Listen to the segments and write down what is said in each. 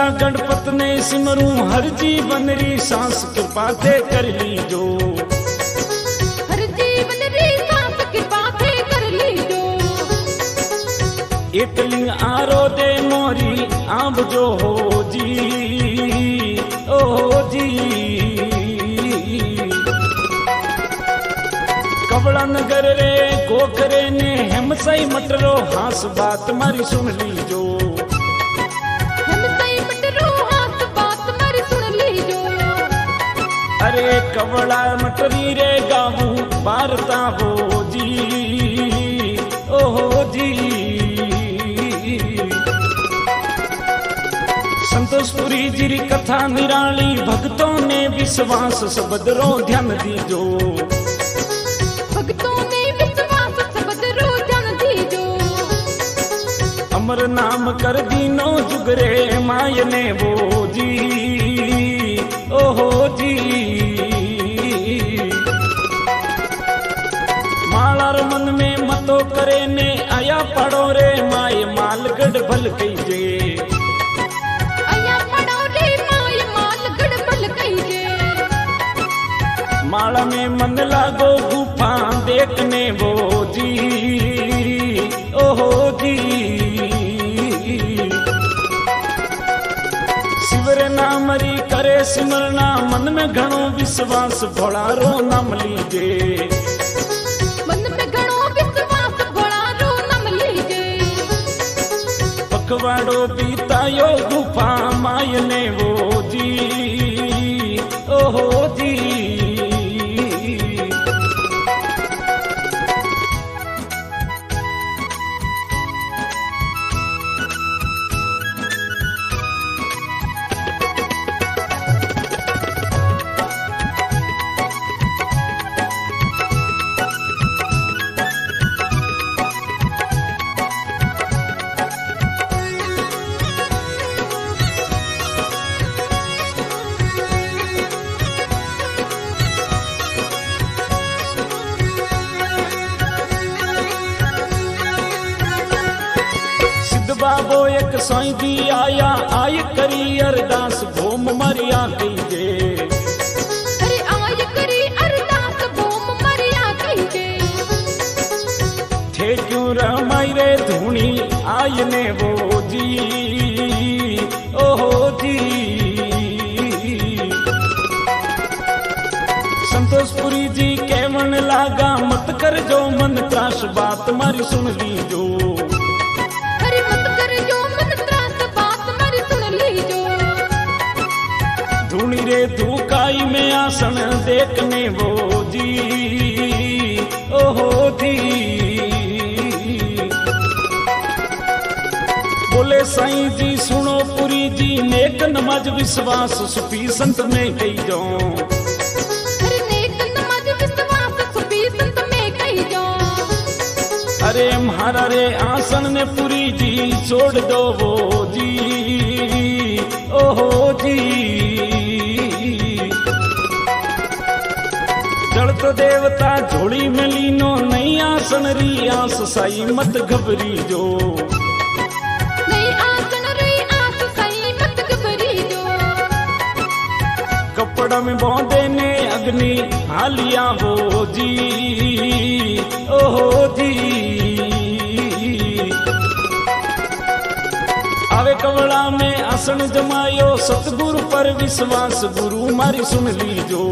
सिमरला गणपत ने सिमरू हर जीवन री सांस कृपा थे कर लीजो, हर जीवन री सांस कृपा थे कर लीजो। एक लिंग आरो दे मोरी आब जो हो जी, ओ जी। कवड़ा नगर रे गोखरे ने हम सही मटरो हास बात मारी सुन लीजो, हम सही मटरो हास बात मारी सुन लीजो। अरे कवड़ा मटरी रे गाहू बारता हो जी, ओ जी। संतोषपुरी जी री कथा निराली भक्तों ने विश्वास सबदरो ध्यान दीजो, भक्तों ने विश्वास सबदरो ध्यान दीजो। अमर नाम कर दीनो जुगरे मायने वो जी, ओहो जी। मालार मन में मतो करे ने आया पड़ो रे माय मालगढ़ भल कईजे, माला में मन लागो गुफा देखने वो जी, ओहो जी। शिवर नामरी करे सिमरना मन में घणो विश्वास भोलारो नाम लीजे, मन में घणो विश्वास भोलारो नाम लीजे। पखवाड़ो बीतायो गुफा मायने वो जी, ओहो जी। बाबो एक साईं जी आया आय करी अरदास भोम मरिया कईजे, अरे आय करी अरदास भोम मरिया कईजे। थे क्यों रमाई रे धूनी आयने वो जी, ओहो जी। संतोषपुरी जी केवन लागा मत कर जो मन त्रास बात मारी सुन लीजो, धूनी रे धूकाई में आसन देखने वो जी, ओहो जी। बोले साईं जी सुनो पुरी जी नेक नमाज विश्वास सुफी संत में कही जो, नेक नमाज विश्वास सुफी संत में कही जो। अरे म्हारा रे आसन ने पुरी जी छोड़ दो वो जी, ओहो जी। जड़त देवता झोली में लीनो नई आसन री आस साई मत घबरी जो, नई आसन री आस साई मत घबरी जो। कपड़ा में बांधे ने अग्नि हालिया हो जी, ओहो जी। आवे कवड़ा में आसन जमायो सतगुरु पर विश्वास गुरु मारी सुन लीजो,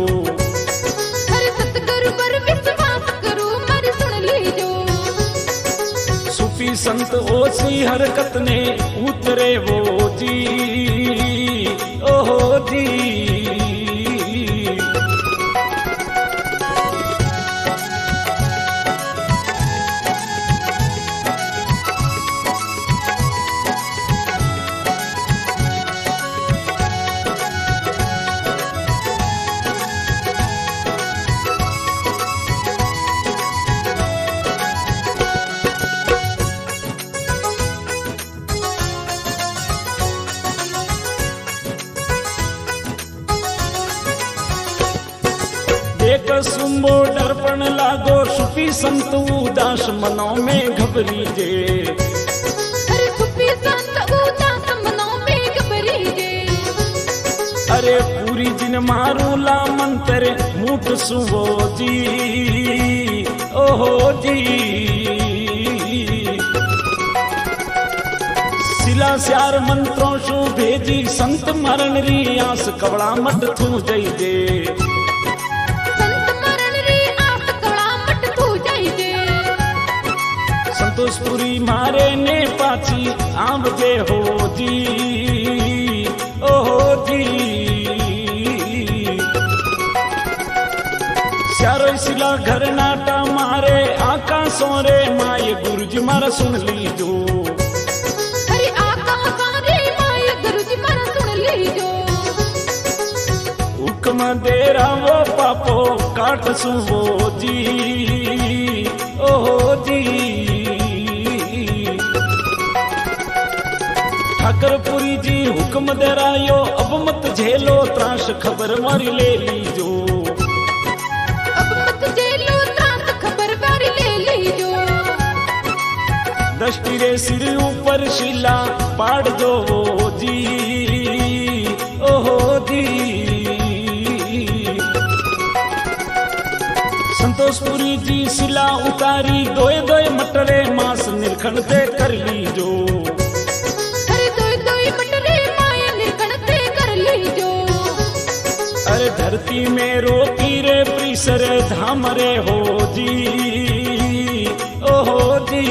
सूफी संत ओसी हरकत ने उतरे वो जी, ओहो जी। एक सुंबो दर्पण लागो सुफी संत उदास मनों में घबरी जे, अरे सुफी संत उदास मनों में घबरी जे। अरे पूरी जिन मारू ला मंत्र मूठ सुवो जी ओहो जी सिला स्यार मंत्रों शु भेजी संत मरण री आस कवड़ा मट थू जई जे संत मरण री आस कवड़ा मट थू जई जे संतोषपुरी मारे ने पाची आम जे हो जी ओहो जी स्यारो सिला घर नाटा मारे आका सोरे माए गुरुजी मारा सुन लीजो देरा वो पापो काट सुवो जी ओहो जी ठाकरपुरी जी हुक्म देरायो अब मत झेलो त्रास खबर मारी ले लीजो अब मत झेलो त्रास खबर मारी ले लीजो दृष्टि रे सिर ऊपर शिला पाड़ दो जी ओहो जी संतोषपुरी जी सिला उतारी दोए दोए मटरे मांस निरखण दे कर लीजो अरे दोए दोए मटरे माय निरखण दे कर लीजो अरे धरती में रोती रे प्रीसर धाम रे हो जी ओहो जी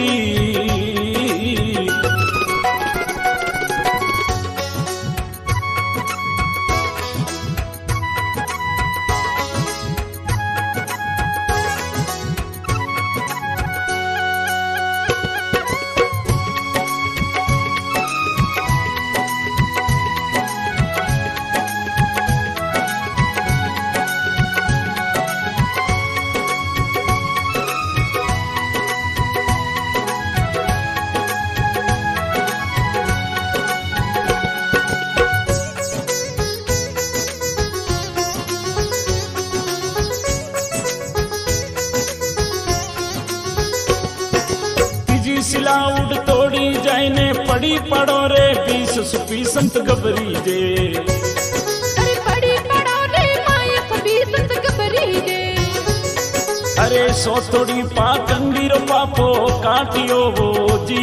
सिला उड़ तोड़ी जाने पड़ी पड़ो रे बीस सुपी संत गबरी जे अरे पड़ी पड़ो रे माय सभी संत गबरी जे अरे सो थोड़ी पा कंदीरो पापो काटियो वो जी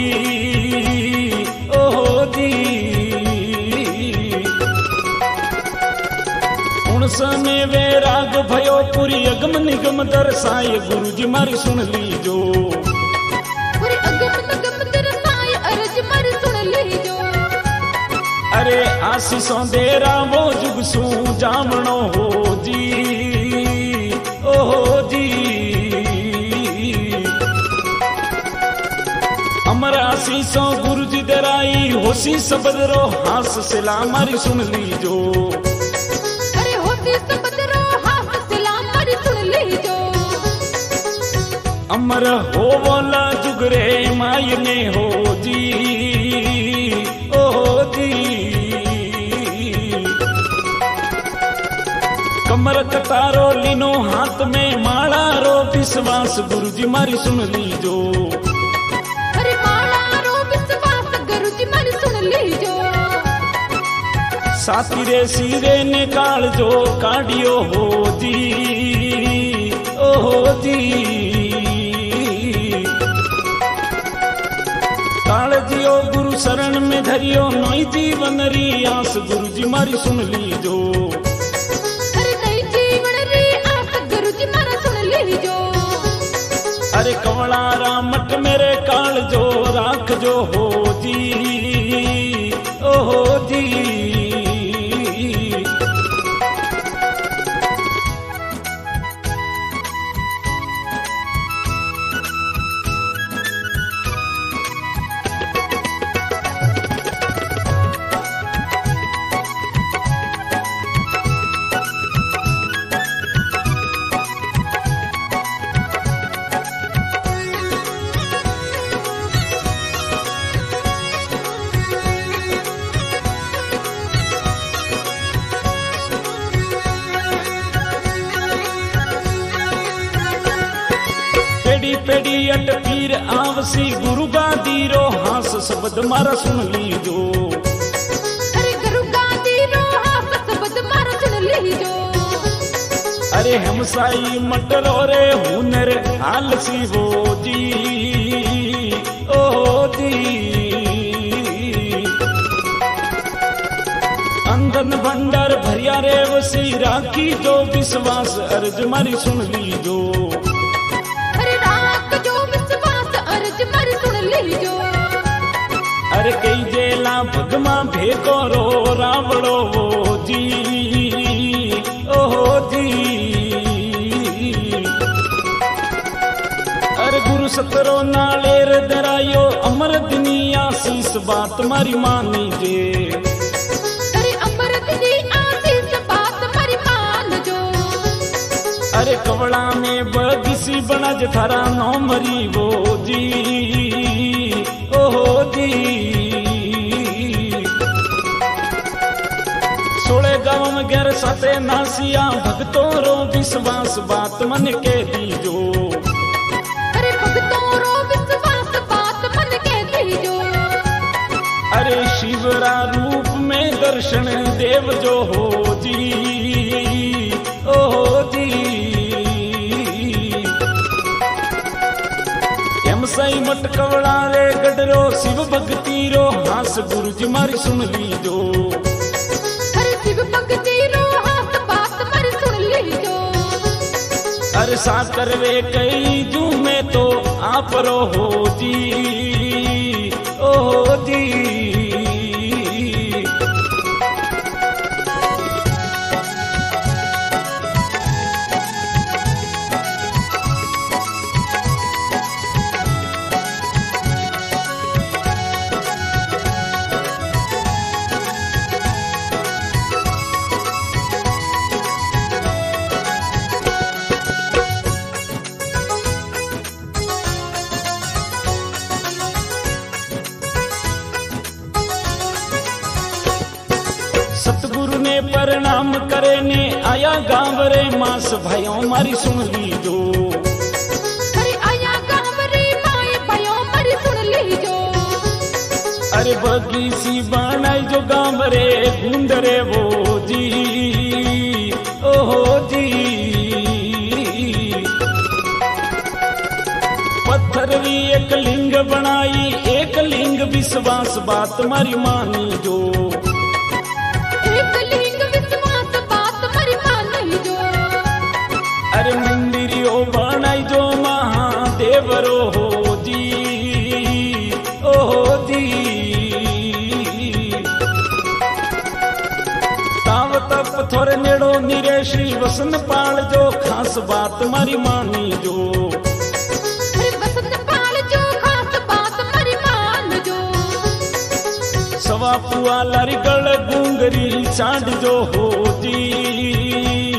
ओहो जी उनस में वे राग भयो पूरी अगम निगम दर्शाए गुरुजी मारी सुन लीजो अरे आशीषों देरा वो जुग सू जामणो हो जी ओहो जी अमर आशीषों गुरुजी दराई होसी सबदरो हास सिला मारी सुन लीजो अरे होसी सबदरो हास सिला मारी सुन लीजो अमर हो वाला जुगरे माय ने हो जी ओहो जी कमर कतारो लीनो हाथ में माला रो विश्वास गुरुजी मारी सुन लीजो अरे माला रो विश्वास गुरुजी मारी सुन लीजो साथी रे सीरे निकाल जो काढ़ियो हो जी ओहो जी कालजियो गुरु शरण में धरियो नई जीवन री आस गुरुजी मारी सुन लीजो अरे कवड़ा रामट मेरे काल जो राख जो हो जी ओहो जी पेड़ी अट पीर आवसी गुरु गादी रो हास शब्द मारा सुन लीजो अरे गुरु गादी रो हास शब्द मारा अरे हमसाई मटरो रे हुनर हाल सी वो जी ओ जी अंधन भंडार भरिया रे वसी राखी जो विश्वास अर्ज मारी सुन लीजो अरे राख जो विश्वास अर्ज मारी सुन लीजो अरे कई जेला भगमा भेको रो रावड़ो वो जी ओहो जी अरे गुरु सतरो नालेर दरायो अमर दुनिया शीस बात मारी मानी जे अरे अमृत दी आशीष बात मारी मान जो अरे कवड़ा में बगीसी बना जे थारा नो मरी वो जी ओहो जी सोले गाँव में गैर साथे नासिया भक्तों रो विश्वास बात मन के दीजो अरे भक्तों रो विश्वास बात मन के दीजो अरे शिवरा रूप में दर्शन देव जो हो जी ओहो जी सही मटकवड़ा रे गडरो शिव भक्ति रो हास गुरु जी मारी सुन लीजो अरे शिव भक्ति रो हास बात मारी सुन लीजो अरे सा करवे कई जू में तो आप रो हो जी ओहो जी सतगुरु ने प्रणाम करे ने आया गाँव रे मास भाइयों मारी सुन लीजो अरे आया गाँव रे माए भाइयों मारी सुन लीजो अरे बगीची बनाई जो गाँव रे गुंद रे वो जी ओहो जी पत्थर भी एक लिंग बनाई एक लिंग विश्वास बात मारी मानी जो एक लिंग विश्वास बात मारी मान जो अरे मंदिरियो बनाई जो महादेव रो हो जी ओहो जी ताव तप थोड़े नेड़ो निरे श्री वसन पाल जो खास बात मारी मानी जो अरे वसंत पाल जो खास बात मारी मान जो सवा पुआ लारी गल गुंगरी चांद जो हो जी